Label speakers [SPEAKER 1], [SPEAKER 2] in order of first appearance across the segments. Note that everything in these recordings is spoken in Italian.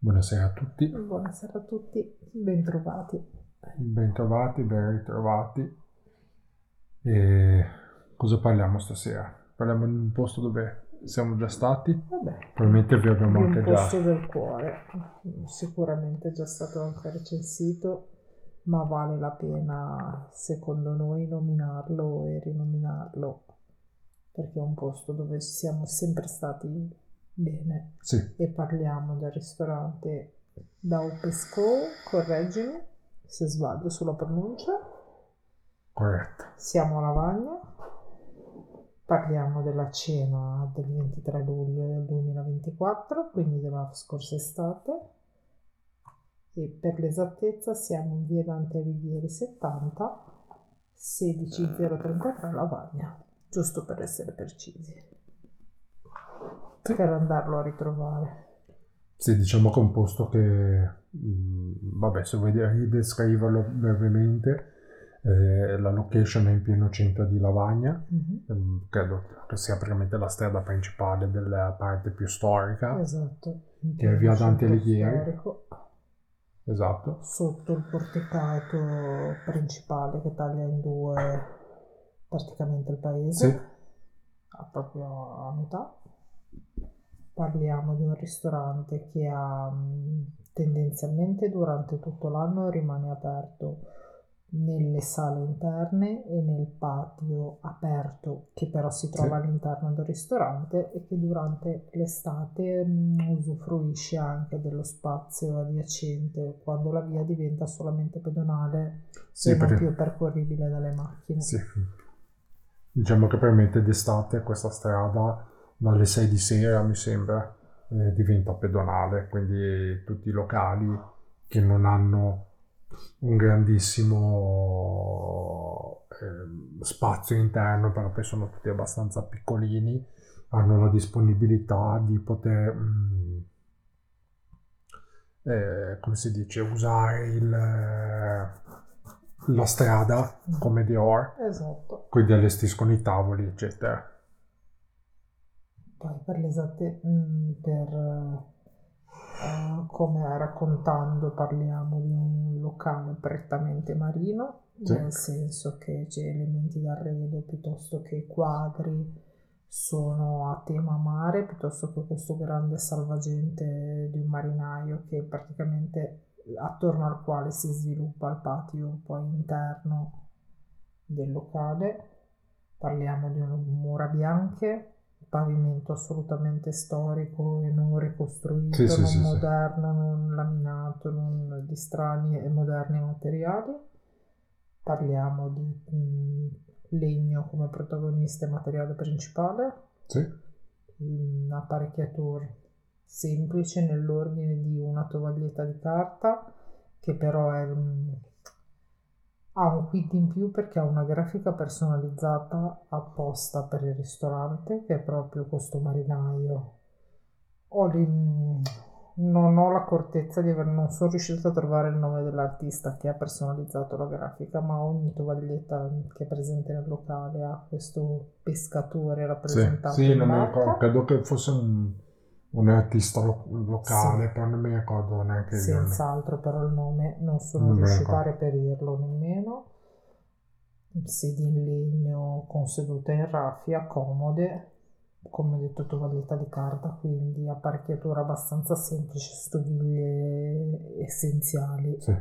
[SPEAKER 1] Buonasera a tutti,
[SPEAKER 2] Buonasera a tutti, bentrovati.
[SPEAKER 1] bentrovati, ben ritrovati. E cosa parliamo stasera? Parliamo di un posto dove siamo già stati,
[SPEAKER 2] Vabbè,
[SPEAKER 1] probabilmente vi
[SPEAKER 2] di
[SPEAKER 1] abbiamo
[SPEAKER 2] un
[SPEAKER 1] anche già...
[SPEAKER 2] posto del cuore, sicuramente è già stato anche recensito, ma vale la pena, secondo noi, nominarlo e rinominarlo, perché è un posto dove siamo sempre stati bene.
[SPEAKER 1] Sì,
[SPEAKER 2] E parliamo del ristorante Dao Pesco, correggimi se sbaglio sulla pronuncia.
[SPEAKER 1] corretto.
[SPEAKER 2] Siamo a Lavagna, parliamo della cena del 23 luglio del 2024, quindi della scorsa estate, e per l'esattezza siamo in via Dante Alighieri 70, 16033 Lavagna, giusto per essere precisi,
[SPEAKER 1] Sì.
[SPEAKER 2] per andarlo a ritrovare.
[SPEAKER 1] Sì, diciamo che è un posto che, vabbè, se vuoi descriverlo brevemente, la location è in pieno centro di Lavagna,
[SPEAKER 2] Mhm.
[SPEAKER 1] credo che sia praticamente la strada principale della parte più storica,
[SPEAKER 2] Esatto, in
[SPEAKER 1] che è
[SPEAKER 2] pieno
[SPEAKER 1] via Dante
[SPEAKER 2] centro
[SPEAKER 1] Alighieri,
[SPEAKER 2] storico,
[SPEAKER 1] esatto.
[SPEAKER 2] sotto il porticato principale che taglia in due praticamente il
[SPEAKER 1] Sì,
[SPEAKER 2] paese, proprio a metà. Parliamo di un ristorante che ha tendenzialmente durante tutto l'anno rimane aperto nelle sale interne e nel patio aperto che però si
[SPEAKER 1] sì,
[SPEAKER 2] trova all'interno del ristorante, e che durante l'estate usufruisce anche dello spazio adiacente quando la via diventa solamente pedonale e
[SPEAKER 1] sì,
[SPEAKER 2] non più percorribile dalle macchine.
[SPEAKER 1] sì. Diciamo che permette d'estate questa strada dalle 6 di sera, mi sembra, diventa pedonale, quindi tutti i locali che non hanno un grandissimo spazio interno, però poi sono tutti abbastanza piccolini, hanno la disponibilità di poter, come si dice, usare la strada come Dior,
[SPEAKER 2] Esatto.
[SPEAKER 1] quindi allestiscono i tavoli, eccetera.
[SPEAKER 2] Poi per l'esatte, come raccontando, parliamo di un locale prettamente marino,
[SPEAKER 1] Sì,
[SPEAKER 2] nel senso che c'è elementi d'arredo piuttosto che quadri sono a tema mare, piuttosto che questo grande salvagente di un marinaio che praticamente attorno al quale si sviluppa il patio poi interno del locale. Parliamo di mura bianche, pavimento assolutamente storico e non
[SPEAKER 1] sì,
[SPEAKER 2] ricostruito,
[SPEAKER 1] sì,
[SPEAKER 2] non
[SPEAKER 1] sì, sì.
[SPEAKER 2] moderno, non laminato, non di strani e moderni materiali. Parliamo di legno come protagonista e materiale principale,
[SPEAKER 1] Sì,
[SPEAKER 2] apparecchiature semplice nell'ordine di una tovaglietta di carta che però ha un quid in più perché ha una grafica personalizzata apposta per il ristorante, che è proprio questo marinaio. Ho non ho l'accortezza di aver, non sono riuscita a trovare il nome dell'artista che ha personalizzato la grafica, ma ogni tovaglietta che è presente nel locale ha questo pescatore
[SPEAKER 1] sì,
[SPEAKER 2] rappresentato
[SPEAKER 1] sì,
[SPEAKER 2] in
[SPEAKER 1] non mi ricordo,
[SPEAKER 2] barca.
[SPEAKER 1] credo che fosse un artista
[SPEAKER 2] Sì,
[SPEAKER 1] locale, però non mi ricordo neanche il nome,
[SPEAKER 2] senz'altro, però il nome non sono
[SPEAKER 1] non me lo
[SPEAKER 2] riuscita a
[SPEAKER 1] ricordo.
[SPEAKER 2] reperirlo nemmeno. Sedie in legno con sedute in raffia, comode, come detto tovaglietta di carta, quindi apparecchiatura abbastanza semplice, stoviglie essenziali.
[SPEAKER 1] Sì,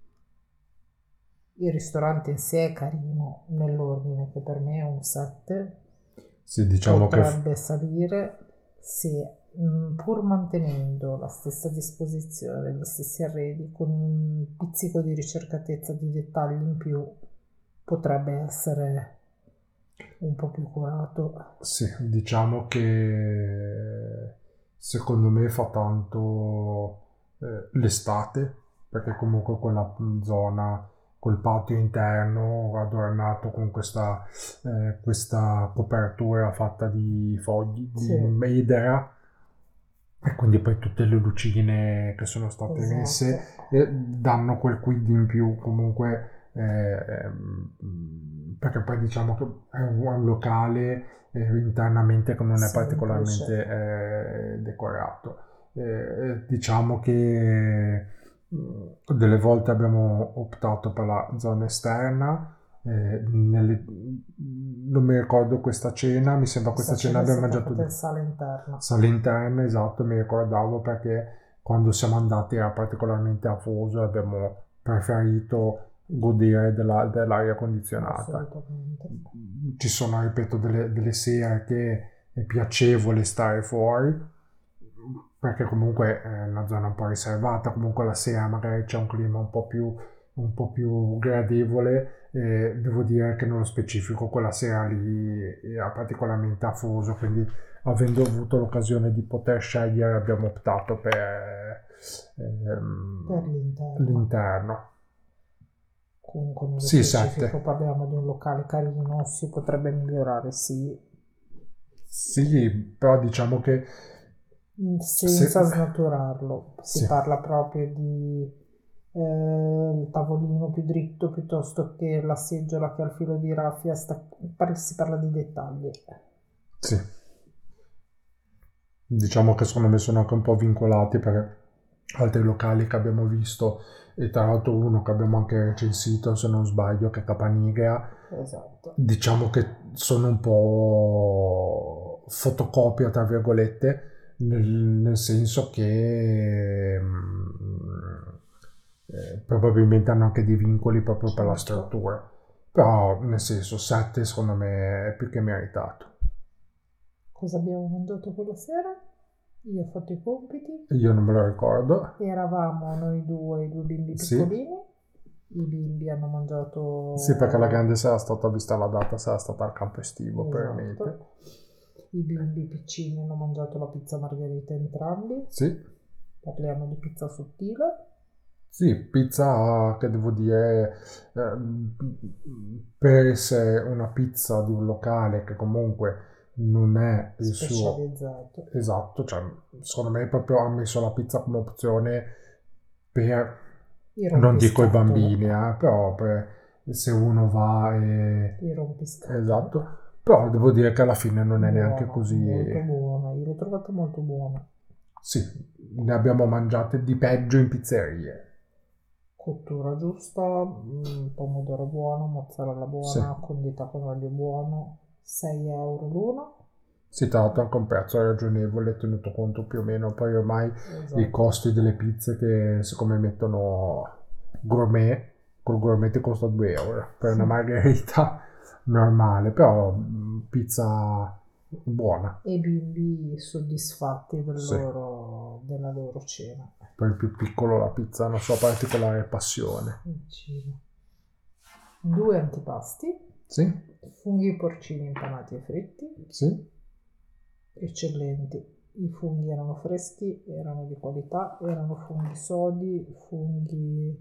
[SPEAKER 2] Il ristorante in sé è carino, nell'ordine che per me è un 7,
[SPEAKER 1] sì, diciamo che
[SPEAKER 2] potrebbe salire se pur mantenendo la stessa disposizione, gli stessi arredi, con un pizzico di ricercatezza di dettagli in più, potrebbe essere un po' più curato.
[SPEAKER 1] sì, diciamo che secondo me fa tanto l'estate, perché comunque quella zona, quel patio interno adornato con questa copertura fatta di fogli,
[SPEAKER 2] Sì,
[SPEAKER 1] di medera, e quindi poi tutte le lucine che sono state
[SPEAKER 2] esatto.
[SPEAKER 1] messe danno quel quid in più comunque, perché poi diciamo che è un locale internamente che non è
[SPEAKER 2] Semplice.
[SPEAKER 1] particolarmente decorato. Diciamo che delle volte abbiamo optato per la zona esterna. Non mi ricordo questa cena, mi sembra questa cena abbiamo mangiato
[SPEAKER 2] in sala interna.
[SPEAKER 1] sala interna, esatto, mi ricordavo perché quando siamo andati era particolarmente afoso e abbiamo preferito godere dell'aria condizionata.
[SPEAKER 2] Assolutamente.
[SPEAKER 1] Ci sono, ripeto, delle sere che è piacevole stare fuori perché comunque è una zona un po' riservata, comunque la sera magari c'è un clima un po' più gradevole. E devo dire che nello specifico quella sera lì era particolarmente afoso, quindi avendo avuto l'occasione di poter scegliere abbiamo optato per l'interno.
[SPEAKER 2] Comunque nello
[SPEAKER 1] Sì,
[SPEAKER 2] specifico
[SPEAKER 1] 7.
[SPEAKER 2] parliamo di un locale carino, si potrebbe migliorare, sì,
[SPEAKER 1] Sì, però diciamo che
[SPEAKER 2] senza snaturarlo. Si
[SPEAKER 1] sì,
[SPEAKER 2] parla proprio di il tavolino più dritto piuttosto che la seggiola che ha il filo di raffia, si parla di dettagli.
[SPEAKER 1] sì. Diciamo che secondo me sono anche un po' vincolati perché altri locali che abbiamo visto, e tra l'altro uno che abbiamo anche recensito se non sbaglio, che è Capanigra,
[SPEAKER 2] Esatto.
[SPEAKER 1] diciamo che sono un po' fotocopia tra virgolette, nel senso che probabilmente hanno anche dei vincoli proprio per la struttura, però nel senso 7 secondo me è più che meritato.
[SPEAKER 2] Cosa abbiamo mangiato quella sera? Io ho fatto i compiti.
[SPEAKER 1] Io non me lo ricordo.
[SPEAKER 2] Eravamo noi due, i due bimbi
[SPEAKER 1] Sì.
[SPEAKER 2] piccolini. I bimbi hanno mangiato...
[SPEAKER 1] Sì, perché la grande sarà stata, vista la data, sarà stata al campo estivo,
[SPEAKER 2] Esatto.
[SPEAKER 1] probabilmente.
[SPEAKER 2] I bimbi piccini hanno mangiato la pizza margherita entrambi.
[SPEAKER 1] Sì.
[SPEAKER 2] Parliamo di pizza sottile.
[SPEAKER 1] Sì, pizza che devo dire, per essere una pizza di un locale che comunque non è il suo...
[SPEAKER 2] Specializzato.
[SPEAKER 1] Esatto, cioè secondo me proprio ha messo la pizza come opzione per... Non dico i bambini, però se uno va e...
[SPEAKER 2] I rompiscatole.
[SPEAKER 1] Esatto, però devo dire che alla fine non è neanche così...
[SPEAKER 2] Molto buona, io l'ho trovata molto buona.
[SPEAKER 1] Sì, ne abbiamo mangiate di peggio in pizzerie.
[SPEAKER 2] Cottura giusta, pomodoro buono, mozzarella buona,
[SPEAKER 1] Sì.
[SPEAKER 2] condita con olio buono, 6 euro l'uno.
[SPEAKER 1] Si tratta anche un prezzo ragionevole, tenuto conto più o meno poi ormai i costi delle pizze che siccome mettono gourmet, col gourmet ti costa 2 euro per una margherita normale, però pizza buona.
[SPEAKER 2] E bimbi soddisfatti della loro cena.
[SPEAKER 1] Per il più piccolo la pizza ha una sua particolare passione.
[SPEAKER 2] 2 antipasti.
[SPEAKER 1] Sì?
[SPEAKER 2] Funghi porcini impanati e fritti.
[SPEAKER 1] Sì?
[SPEAKER 2] Eccellenti. I funghi erano freschi, erano di qualità, erano funghi sodi, funghi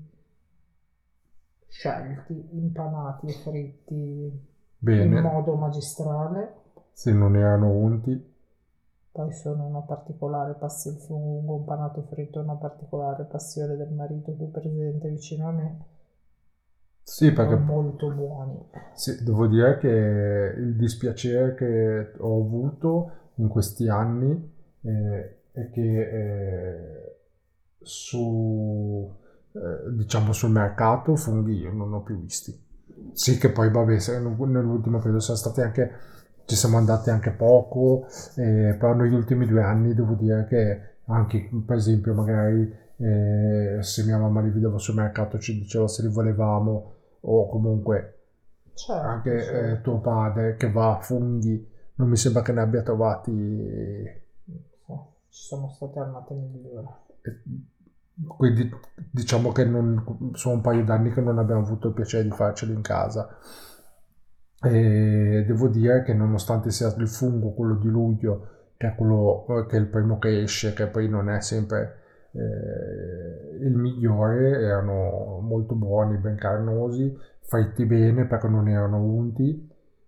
[SPEAKER 2] scelti, impanati e fritti
[SPEAKER 1] Bene.
[SPEAKER 2] in modo magistrale.
[SPEAKER 1] Se non erano unti.
[SPEAKER 2] Poi sono una particolare passione, il fungo impanato e fritto è una particolare passione del marito qui presente vicino a me.
[SPEAKER 1] Sì, perché
[SPEAKER 2] molto buoni.
[SPEAKER 1] sì, devo dire che il dispiacere che ho avuto in questi anni è che diciamo sul mercato funghi io non ho più visti. Sì, che poi vabbè, nell'ultimo periodo ci siamo andati anche poco, però negli ultimi 2 anni devo dire che anche per esempio magari se mia mamma li vedeva sul mercato ci diceva se li volevamo, o comunque anche tuo padre che va a funghi, non mi sembra che ne abbia trovati.
[SPEAKER 2] Ci sono state annate migliori.
[SPEAKER 1] Quindi diciamo che sono un paio d'anni che non abbiamo avuto il piacere di farceli in casa. E devo dire che nonostante sia il fungo, quello di luglio, che è quello che è il primo che esce, che poi non è sempre il migliore, erano molto buoni, ben carnosi, fritti bene perché non erano unti.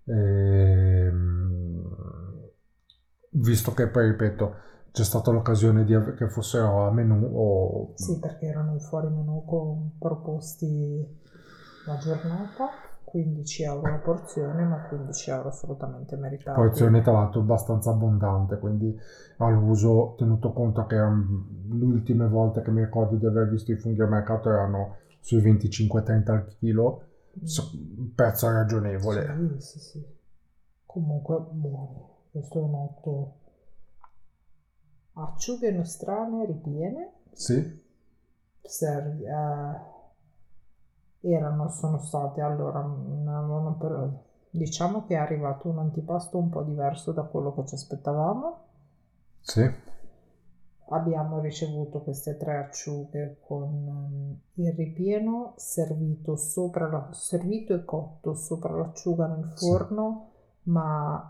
[SPEAKER 1] Visto che poi, ripeto, c'è stata l'occasione che fossero a menù.
[SPEAKER 2] Sì, perché erano fuori menù proposti la giornata. €15 la porzione, ma €15 assolutamente meritati.
[SPEAKER 1] Porzione tra l'altro abbastanza abbondante, quindi all'uso, tenuto conto che le ultime volte che mi ricordo di aver visto i funghi al mercato erano sui 25-30 al chilo, prezzo ragionevole.
[SPEAKER 2] Sì. Comunque buono. Questo è un 8. Acciughe nostrane ripiene.
[SPEAKER 1] Sì,
[SPEAKER 2] Sono state allora, diciamo che è arrivato un antipasto un po' diverso da quello che ci aspettavamo.
[SPEAKER 1] sì,
[SPEAKER 2] Abbiamo ricevuto queste 3 acciughe con il ripieno servito e cotto sopra l'acciuga nel
[SPEAKER 1] sì.
[SPEAKER 2] forno, ma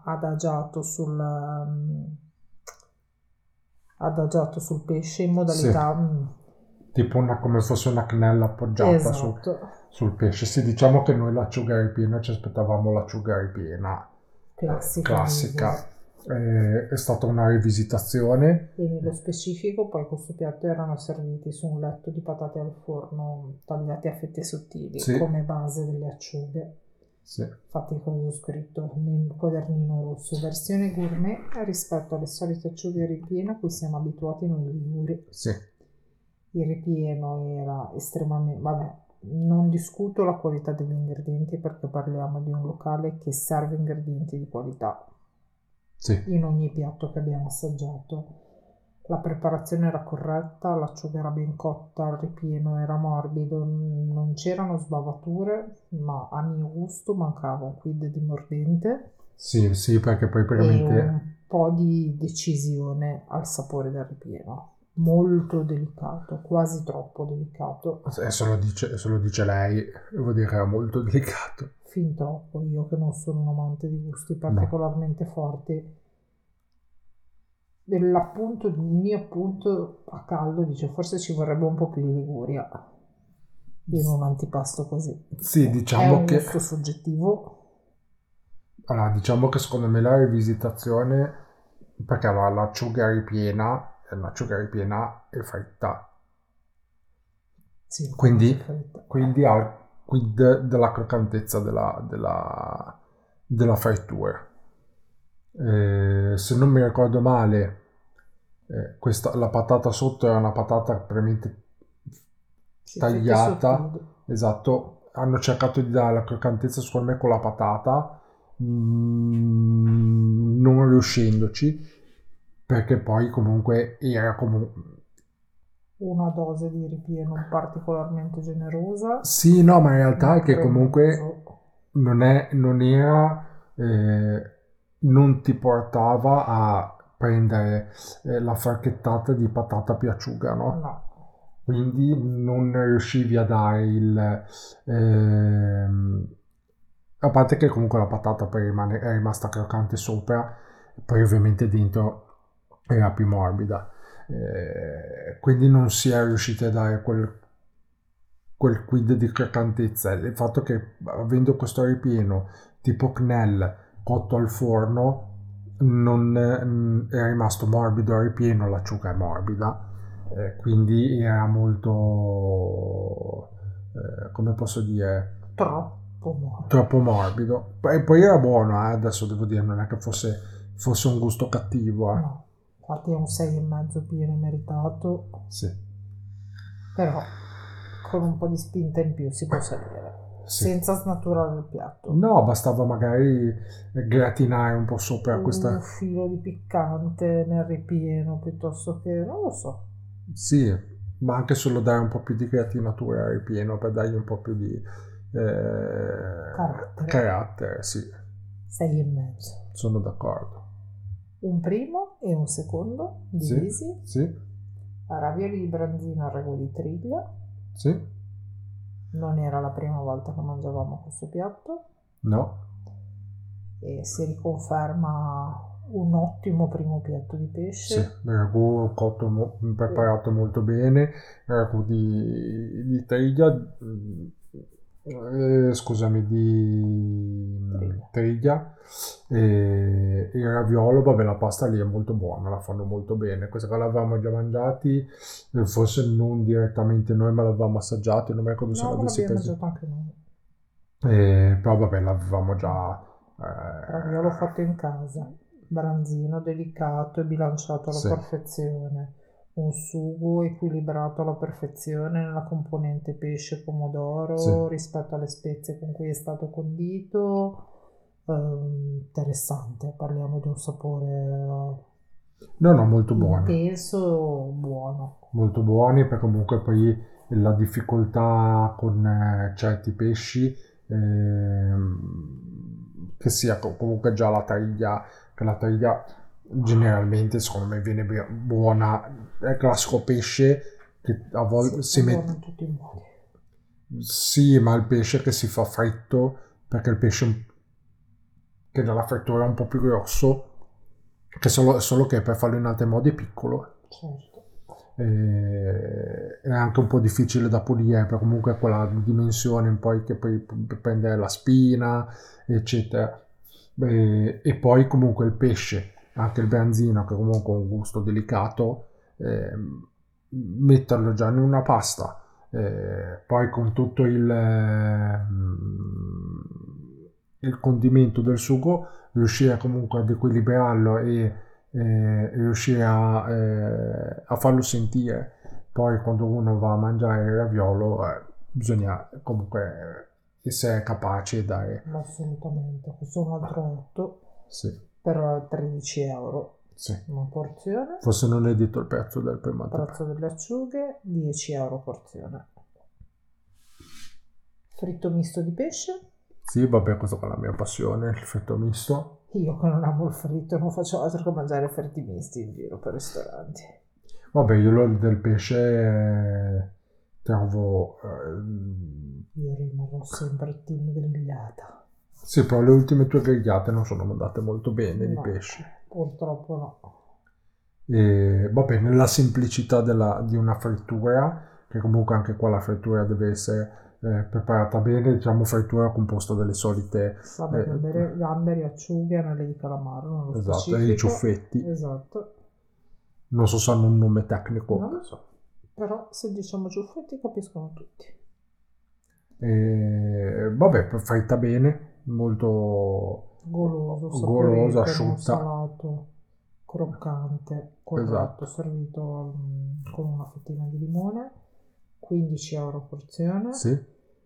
[SPEAKER 2] adagiato sul pesce in modalità
[SPEAKER 1] Tipo come fosse una quenella appoggiata
[SPEAKER 2] esatto,
[SPEAKER 1] sul pesce. Sì, diciamo che noi l'acciuga ripiena ci aspettavamo l'acciuga ripiena classica. È stata una rivisitazione.
[SPEAKER 2] E nello specifico poi questo piatto erano serviti su un letto di patate al forno tagliate a fette sottili,
[SPEAKER 1] Sì.
[SPEAKER 2] come base delle acciughe.
[SPEAKER 1] Sì.
[SPEAKER 2] Infatti cosa ho scritto nel quadernino rosso, versione gourmet rispetto alle solite acciughe ripieno a cui siamo abituati noi liguri.
[SPEAKER 1] Sì.
[SPEAKER 2] Il ripieno era estremamente, vabbè, non discuto la qualità degli ingredienti perché parliamo di un locale che serve ingredienti di qualità.
[SPEAKER 1] Sì.
[SPEAKER 2] In ogni piatto che abbiamo assaggiato. La preparazione era corretta, l'acciuga era ben cotta, il ripieno era morbido, non c'erano sbavature, ma a mio gusto mancava un quid di mordente.
[SPEAKER 1] Sì, perché poi
[SPEAKER 2] E
[SPEAKER 1] praticamente
[SPEAKER 2] un po' di decisione al sapore del ripieno. Molto delicato, quasi troppo delicato.
[SPEAKER 1] se lo dice lei, vuol dire che era molto delicato.
[SPEAKER 2] Fin troppo, io che non sono un amante di gusti particolarmente forti. Il mio appunto a caldo dice forse ci vorrebbe un po' più di Liguria in un antipasto così.
[SPEAKER 1] Sì,
[SPEAKER 2] È
[SPEAKER 1] diciamo
[SPEAKER 2] un
[SPEAKER 1] che
[SPEAKER 2] gusto soggettivo.
[SPEAKER 1] allora, diciamo che secondo me la rivisitazione, perché l'acciuga ripiena è fritta,
[SPEAKER 2] Sì,
[SPEAKER 1] quindi,
[SPEAKER 2] fritta.
[SPEAKER 1] quindi ha il quid della croccantezza della frittura. Se non mi ricordo male, la patata sotto era una patata veramente tagliata, esatto, hanno cercato di dare la croccantezza secondo me con la patata, non riuscendoci, perché poi comunque era
[SPEAKER 2] una dose di ripieno particolarmente generosa.
[SPEAKER 1] Sì, no, ma in realtà è che comunque
[SPEAKER 2] cremoso.
[SPEAKER 1] non era, non ti portava a prendere la forchettata di patata piaciuga, no?
[SPEAKER 2] No.
[SPEAKER 1] Quindi non riuscivi a dare a parte che comunque la patata poi è rimasta croccante sopra, poi ovviamente dentro era più morbida. Quindi non si è riusciti a dare quel quid di croccantezza. Il fatto che avendo questo ripieno tipo Knell cotto al forno non è rimasto morbido al ripieno, l'acciuga è morbida, quindi era molto come posso dire, troppo morbido. Poi era buono, adesso devo dire, non è che fosse un gusto cattivo.
[SPEAKER 2] No, infatti è un 6,5 pieno meritato.
[SPEAKER 1] Sì.
[SPEAKER 2] Però con un po' di spinta in più si può salire.
[SPEAKER 1] Sì.
[SPEAKER 2] Senza snaturare il piatto.
[SPEAKER 1] No, bastava magari gratinare un po' sopra
[SPEAKER 2] un filo di piccante nel ripieno piuttosto che, non lo so.
[SPEAKER 1] Sì, ma anche solo dare un po' più di gratinatura al ripieno per dargli un po' più di carattere, sì.
[SPEAKER 2] 6,5.
[SPEAKER 1] Sono d'accordo.
[SPEAKER 2] Un primo e un secondo divisi.
[SPEAKER 1] Sì.
[SPEAKER 2] Ravioli di branzino al ragù di triglia.
[SPEAKER 1] Sì.
[SPEAKER 2] Non era la prima volta che mangiavamo questo piatto.
[SPEAKER 1] No.
[SPEAKER 2] E si riconferma un ottimo primo piatto di pesce.
[SPEAKER 1] Sì, ragù cotto, preparato molto bene, ragù di triglia, scusami, di triglia, e il raviolo, vabbè, la pasta lì è molto buona, la fanno molto bene. Questa che l'avevamo già mangiati, forse non direttamente noi, ma l'avevamo assaggiato, non mi ricordo se l'avessi preso.
[SPEAKER 2] Mangiato anche noi.
[SPEAKER 1] Però vabbè, l'avevamo già...
[SPEAKER 2] Però io l'ho fatto in casa, branzino delicato e bilanciato alla
[SPEAKER 1] sì,
[SPEAKER 2] perfezione, un sugo equilibrato alla perfezione nella componente pesce
[SPEAKER 1] sì.
[SPEAKER 2] pomodoro rispetto alle spezie con cui è stato condito. Interessante, parliamo di un sapore
[SPEAKER 1] No, no, molto buoni.
[SPEAKER 2] intenso, buono.
[SPEAKER 1] Molto buoni, perché comunque poi la difficoltà con certi pesci, che sia comunque già la triglia, che la triglia generalmente secondo me viene buona, è il classico pesce che a volte
[SPEAKER 2] Sì, è
[SPEAKER 1] si
[SPEAKER 2] buono
[SPEAKER 1] mette...
[SPEAKER 2] in tutti i modi.
[SPEAKER 1] Sì, ma il pesce che si fa fritto, perché il pesce che nella frittura è un po' più grosso, che solo che per farlo in altri modi è piccolo.
[SPEAKER 2] Certo.
[SPEAKER 1] È anche un po' difficile da pulire, perché comunque quella dimensione poi che poi prende la spina, eccetera. E poi comunque il pesce, anche il branzino, che comunque ha un gusto delicato, metterlo già in una pasta, poi con tutto il condimento del sugo, riuscire comunque ad equilibrarlo e riuscire a farlo sentire. Poi quando uno va a mangiare il raviolo, bisogna comunque essere capaci e dare...
[SPEAKER 2] Assolutamente, questo è un altro 8
[SPEAKER 1] Sì,
[SPEAKER 2] per 13 euro
[SPEAKER 1] sì.
[SPEAKER 2] una porzione.
[SPEAKER 1] Forse non è detto il prezzo del primo
[SPEAKER 2] Prezzo
[SPEAKER 1] antipasto.
[SPEAKER 2] delle acciughe 10 euro porzione. Fritto misto di pesce.
[SPEAKER 1] Sì, vabbè, questo è la mia passione, il fritto misto.
[SPEAKER 2] Io che non amo il fritto non faccio altro che mangiare fritti misti in giro per ristoranti.
[SPEAKER 1] Vabbè, io del pesce trovo...
[SPEAKER 2] Io rimarrò sempre team grigliata.
[SPEAKER 1] sì, però le ultime tue grigliate non sono andate molto bene di
[SPEAKER 2] No,
[SPEAKER 1] pesce.
[SPEAKER 2] purtroppo no.
[SPEAKER 1] E vabbè, nella semplicità di una frittura, che comunque anche qua la frittura deve essere preparata bene, diciamo frittura composta dalle solite,
[SPEAKER 2] Vabbè, gamberi, acciughe, anelli di calamaro, nello
[SPEAKER 1] esatto, e i
[SPEAKER 2] specifico.
[SPEAKER 1] ciuffetti.
[SPEAKER 2] Esatto.
[SPEAKER 1] Non so se hanno un nome tecnico.
[SPEAKER 2] Non lo so. Però se diciamo ciuffetti capiscono tutti.
[SPEAKER 1] E, vabbè, fritta bene, molto
[SPEAKER 2] Goloso,
[SPEAKER 1] golosa,
[SPEAKER 2] saporito, non
[SPEAKER 1] asciutta.
[SPEAKER 2] salato, croccante, corretto,
[SPEAKER 1] Esatto.
[SPEAKER 2] servito con una fettina di limone. 15 euro porzione.
[SPEAKER 1] Sì,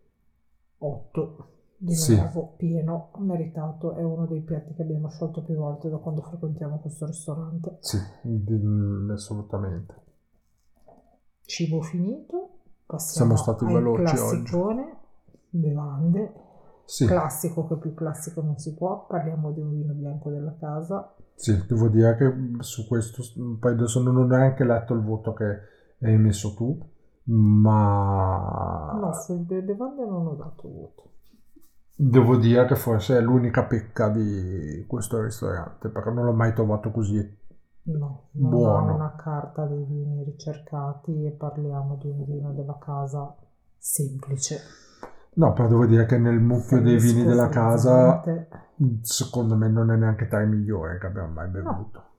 [SPEAKER 2] 8 di
[SPEAKER 1] sì,
[SPEAKER 2] nuovo, pieno, meritato. È uno dei piatti che abbiamo scelto più volte da quando frequentiamo questo ristorante.
[SPEAKER 1] sì, assolutamente.
[SPEAKER 2] Cibo finito,
[SPEAKER 1] Siamo
[SPEAKER 2] passiamo
[SPEAKER 1] stati
[SPEAKER 2] al
[SPEAKER 1] veloci oggi.
[SPEAKER 2] classicone, bevande.
[SPEAKER 1] Sì,
[SPEAKER 2] Classico che più classico non si può, parliamo di un vino bianco della casa.
[SPEAKER 1] sì, devo dire che su questo, poi adesso non ho neanche letto il voto che hai messo tu,
[SPEAKER 2] No,
[SPEAKER 1] ma
[SPEAKER 2] sulle bevande non ho dato voto.
[SPEAKER 1] devo dire che forse è l'unica pecca di questo ristorante, perché non l'ho mai trovato così
[SPEAKER 2] No, non ha
[SPEAKER 1] buono.
[SPEAKER 2] una carta dei vini ricercati e parliamo di un vino della casa semplice,
[SPEAKER 1] No, però devo dire che nel mucchio dei vini
[SPEAKER 2] fresco,
[SPEAKER 1] della casa,
[SPEAKER 2] frizzante.
[SPEAKER 1] secondo me non è neanche tra i migliori che abbiamo mai
[SPEAKER 2] No,
[SPEAKER 1] bevuto.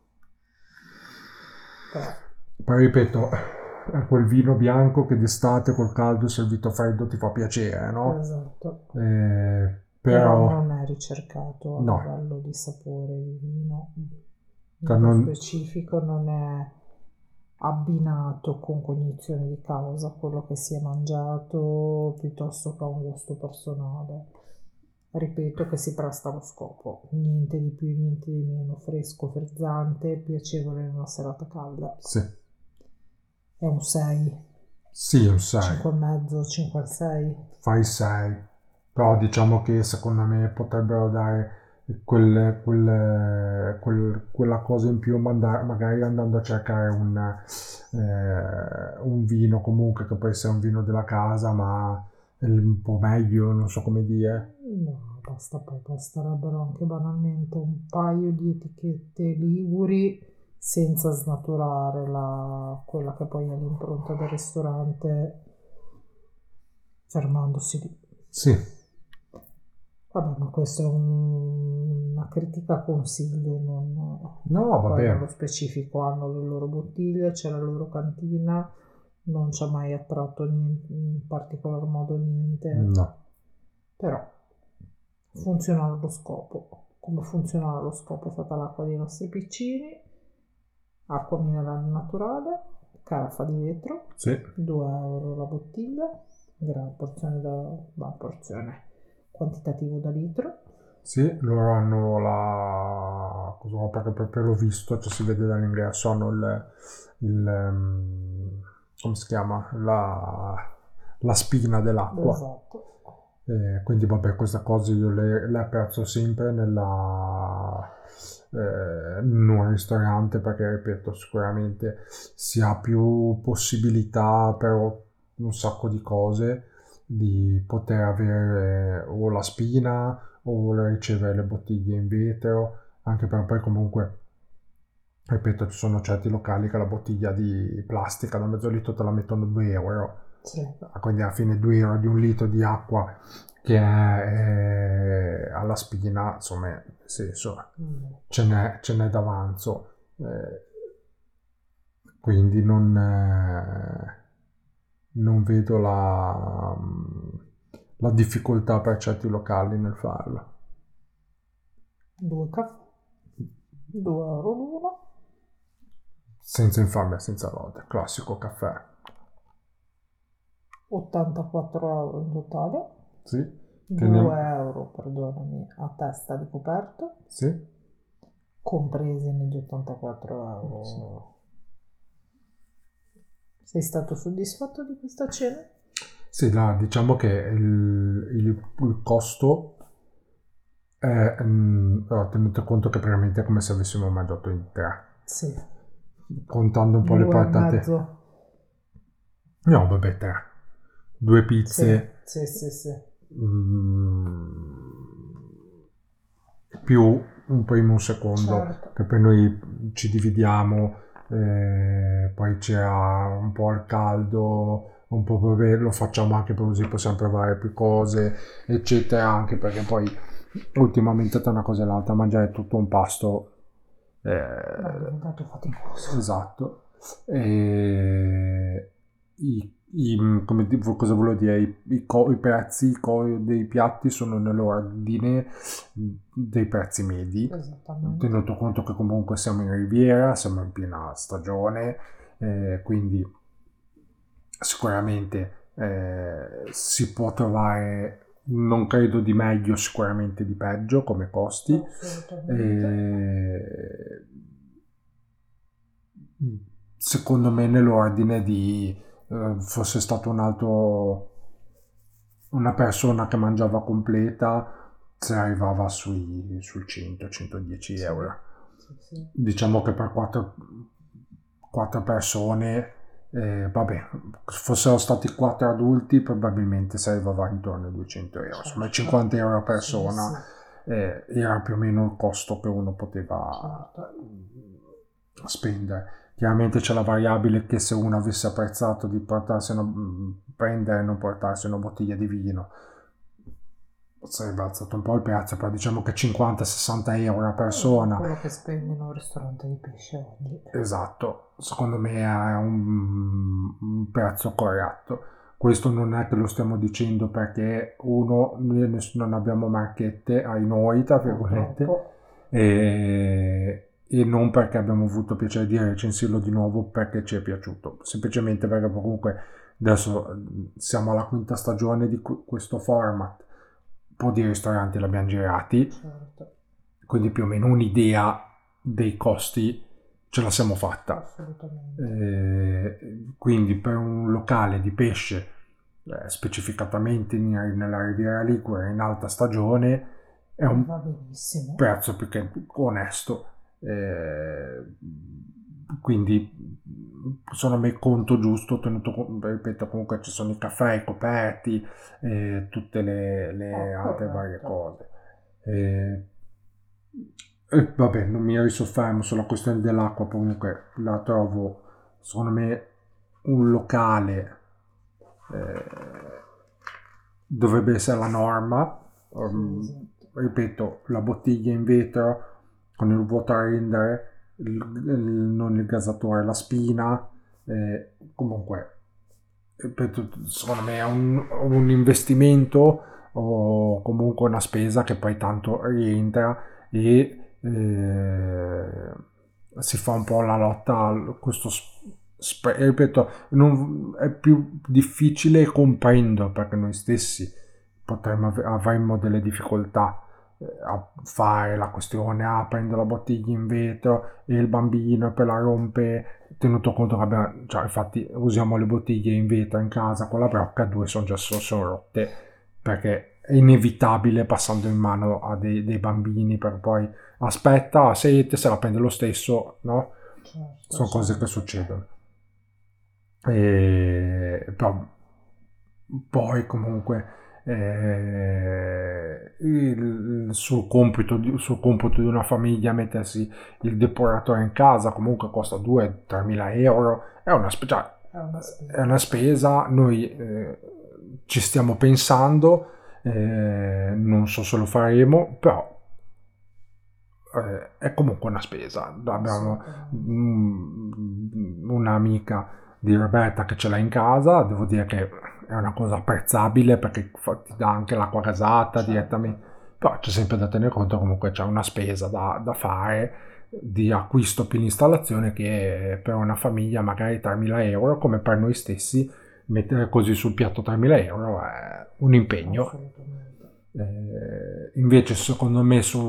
[SPEAKER 2] però
[SPEAKER 1] Poi ripeto, è quel vino bianco che d'estate col caldo servito freddo ti fa piacere, no?
[SPEAKER 2] esatto. Però
[SPEAKER 1] Però
[SPEAKER 2] non è ricercato a
[SPEAKER 1] no,
[SPEAKER 2] livello di sapore di vino,
[SPEAKER 1] cioè
[SPEAKER 2] nello
[SPEAKER 1] non,
[SPEAKER 2] specifico non è abbinato con cognizione di causa a quello che si è mangiato piuttosto che a un gusto personale. Ripeto che si presta allo scopo, niente di più, niente di meno, fresco, frizzante, piacevole in una serata calda.
[SPEAKER 1] sì,
[SPEAKER 2] È un 6,
[SPEAKER 1] sì, un 6,
[SPEAKER 2] 5,5, 5 al 6.
[SPEAKER 1] fai 6, però diciamo che secondo me potrebbero dare quella cosa in più, magari andando a cercare un vino comunque che può essere un vino della casa, ma un po' meglio, non so come dire.
[SPEAKER 2] No, basterebbero anche banalmente un paio di etichette liguri senza snaturare quella che poi è l'impronta del ristorante, fermandosi lì.
[SPEAKER 1] Sì,
[SPEAKER 2] Vabbè, ma questa è una critica a consiglio,
[SPEAKER 1] no,
[SPEAKER 2] poi
[SPEAKER 1] vabbè,
[SPEAKER 2] nello specifico hanno le loro bottiglie, c'è la loro cantina, non ci ha mai attratto niente, in particolar modo niente,
[SPEAKER 1] no.
[SPEAKER 2] però funziona allo scopo. Come funziona allo scopo? È stata l'acqua dei nostri piccini, acqua minerale naturale, caraffa di vetro,
[SPEAKER 1] Sì,
[SPEAKER 2] 2 € la bottiglia, porzione quantitativo da litro.
[SPEAKER 1] sì, loro hanno la... cosa perché proprio l'ho visto, cioè si vede dall'ingresso, hanno come si chiama? La spina dell'acqua.
[SPEAKER 2] Esatto.
[SPEAKER 1] Quindi vabbè, queste cose io le apprezzo sempre in un ristorante perché, ripeto, sicuramente si ha più possibilità per un sacco di cose di poter avere o la spina o ricevere le bottiglie in vetro, anche per poi comunque, ripeto, ci sono certi locali che la bottiglia di plastica da mezzo litro te la mettono 2 €.
[SPEAKER 2] Sì.
[SPEAKER 1] Quindi alla fine 2 € di un litro di acqua che è alla spina, insomma, nel senso, ce n'è d'avanzo. Quindi non vedo la difficoltà per certi locali nel farlo.
[SPEAKER 2] 2 caffè, 2 € l'uno,
[SPEAKER 1] Senza infamia, senza lode. Classico caffè.
[SPEAKER 2] 84 € in totale,
[SPEAKER 1] Sì.
[SPEAKER 2] 2 € perdonami, a testa di coperto,
[SPEAKER 1] Sì.
[SPEAKER 2] compresi negli 84 €. Sei stato soddisfatto di questa cena?
[SPEAKER 1] Sì, diciamo che il costo è, tenuto conto che praticamente è come se avessimo mangiato in 3,
[SPEAKER 2] Sì.
[SPEAKER 1] contando un po' le
[SPEAKER 2] 2 e
[SPEAKER 1] portate.
[SPEAKER 2] mezzo.
[SPEAKER 1] No, vabbè, 3. 2 pizze.
[SPEAKER 2] Sì.
[SPEAKER 1] Più un primo, un secondo,
[SPEAKER 2] Certo.
[SPEAKER 1] che poi noi ci dividiamo, poi c'era un po' al caldo, un po' per lo facciamo anche così possiamo provare più cose, eccetera, anche perché poi ultimamente tra una cosa e l'altra mangiare tutto un pasto
[SPEAKER 2] È diventato faticoso.
[SPEAKER 1] esatto. E cosa volevo dire? I prezzi dei piatti sono nell'ordine dei prezzi medi,
[SPEAKER 2] Esattamente.
[SPEAKER 1] tenuto conto che comunque siamo in Riviera, siamo in piena stagione, quindi sicuramente si può trovare, non credo di meglio, sicuramente di peggio come costi. Secondo me nell'ordine di fosse stato una persona che mangiava completa, si arrivava sul 100-110 €.
[SPEAKER 2] Sì.
[SPEAKER 1] Diciamo che per 4 persone, vabbè, fossero stati 4 adulti probabilmente si arrivava intorno ai 200 €, insomma 50 € a persona. Era più o meno il costo che uno poteva spendere. Chiaramente c'è la variabile che se uno avesse apprezzato di prendere e non portarsi una bottiglia di vino sarebbe alzato un po' il prezzo, però diciamo che 50-60 € a persona,
[SPEAKER 2] quello che spendi in un ristorante di pesce oggi.
[SPEAKER 1] esatto, secondo me è un prezzo corretto. Questo non è che lo stiamo dicendo perché noi non abbiamo marchette ai noi, tra virgolette, e non perché abbiamo avuto piacere di recensirlo di nuovo perché ci è piaciuto, semplicemente perché comunque adesso siamo alla 5ª stagione di questo format, un po' di ristoranti l'abbiamo girati,
[SPEAKER 2] Certo.
[SPEAKER 1] quindi più o meno un'idea dei costi ce la siamo fatta.
[SPEAKER 2] Assolutamente.
[SPEAKER 1] Quindi per un locale di pesce, specificatamente nella Riviera Ligure in alta stagione, è un
[SPEAKER 2] Va benissimo.
[SPEAKER 1] prezzo più che onesto. Quindi secondo me conto giusto, ripeto, comunque ci sono i caffè, i coperti, tutte le altre varie cose. Vabbè, non mi risoffermo sulla questione dell'acqua, comunque la trovo, secondo me, un locale dovrebbe essere la norma. Ripeto, la bottiglia in vetro con il vuoto a rendere, non il gasatore, la spina, comunque ripeto, secondo me è un investimento o comunque una spesa che poi tanto rientra e si fa un po' la lotta a questo ripeto, è più difficile, comprendo, perché noi stessi avremmo delle difficoltà a fare la questione, prendo la bottiglia in vetro e il bambino e poi la rompe, tenuto conto che abbiamo, cioè, infatti usiamo le bottiglie in vetro in casa con la brocca, due sono rotte, perché è inevitabile passando in mano a dei bambini, per poi aspetta, se la prende lo stesso, no?
[SPEAKER 2] Certo,
[SPEAKER 1] Sono cose che succedono. Però poi comunque sul computo di una famiglia mettersi il depuratore in casa comunque costa 2-3 mila euro, è una spesa. Noi ci stiamo pensando, non so se lo faremo, però è comunque una spesa. Abbiamo un'amica di Roberta che ce l'ha in casa, devo dire che è una cosa apprezzabile perché ti dà anche l'acqua gasata direttamente, però c'è sempre da tenere conto comunque c'è una spesa da fare di acquisto più l'installazione, che per una famiglia magari 3.000 euro, come per noi stessi mettere così sul piatto 3.000 euro è un impegno. Invece secondo me su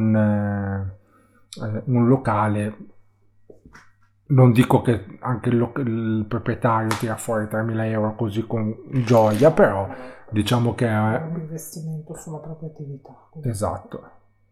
[SPEAKER 1] un locale, non dico che anche il proprietario tira fuori 3.000 euro così con gioia, però diciamo che
[SPEAKER 2] è un investimento sulla propria attività.
[SPEAKER 1] Esatto.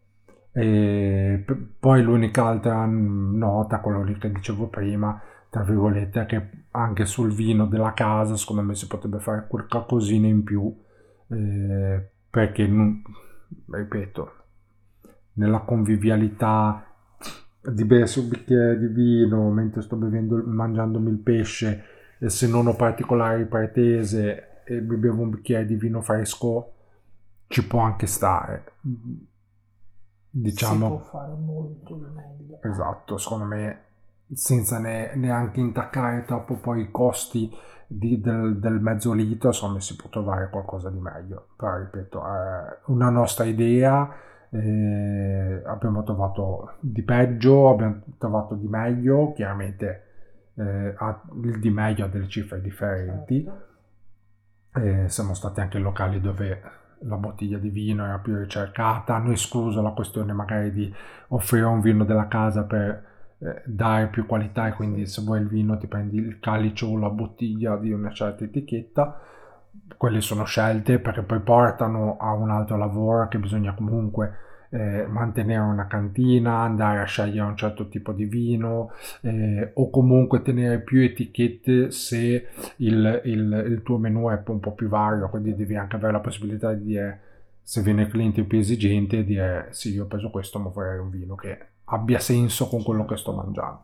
[SPEAKER 1] E poi l'unica altra nota, quello lì che dicevo prima, tra virgolette, è che anche sul vino della casa secondo me si potrebbe fare qualcosina in più, perché ripeto, nella convivialità di bersi un bicchiere di vino mentre sto mangiandomi il pesce, e se non ho particolari pretese e mi bevo un bicchiere di vino fresco, ci può anche stare, diciamo.
[SPEAKER 2] Si può fare molto di meglio.
[SPEAKER 1] Esatto, secondo me, senza neanche intaccare troppo poi i costi del mezzo litro, secondo me si può trovare qualcosa di meglio. Però ripeto, è una nostra idea, abbiamo trovato di peggio, abbiamo trovato di meglio, chiaramente il di meglio ha delle cifre differenti. Siamo stati anche in locali dove la bottiglia di vino era più ricercata, hanno escluso la questione magari di offrire un vino della casa per dare più qualità, e quindi se vuoi il vino ti prendi il calice o la bottiglia di una certa etichetta. Quelle sono scelte perché poi portano a un altro lavoro, che bisogna comunque mantenere una cantina, andare a scegliere un certo tipo di vino, o comunque tenere più etichette se il tuo menù è un po' più vario, quindi devi anche avere la possibilità di dire, se viene il cliente più esigente, dire sì, io ho preso questo ma vorrei un vino che abbia senso con quello che sto mangiando.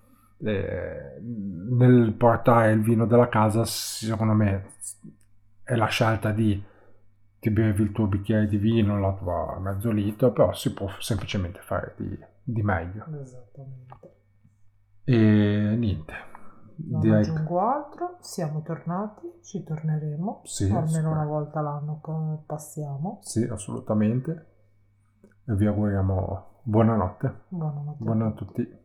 [SPEAKER 1] Nel portare il vino della casa, secondo me è la scelta di ti bevi il tuo bicchiere di vino, la tua mezzo litro, però si può semplicemente fare di meglio.
[SPEAKER 2] Esattamente.
[SPEAKER 1] E niente,
[SPEAKER 2] Non
[SPEAKER 1] direi
[SPEAKER 2] aggiungo altro, siamo tornati, ci torneremo,
[SPEAKER 1] sì,
[SPEAKER 2] almeno una volta l'anno che passiamo.
[SPEAKER 1] sì, assolutamente. E vi auguriamo buonanotte.
[SPEAKER 2] Buonanotte.
[SPEAKER 1] Buonanotte a tutti.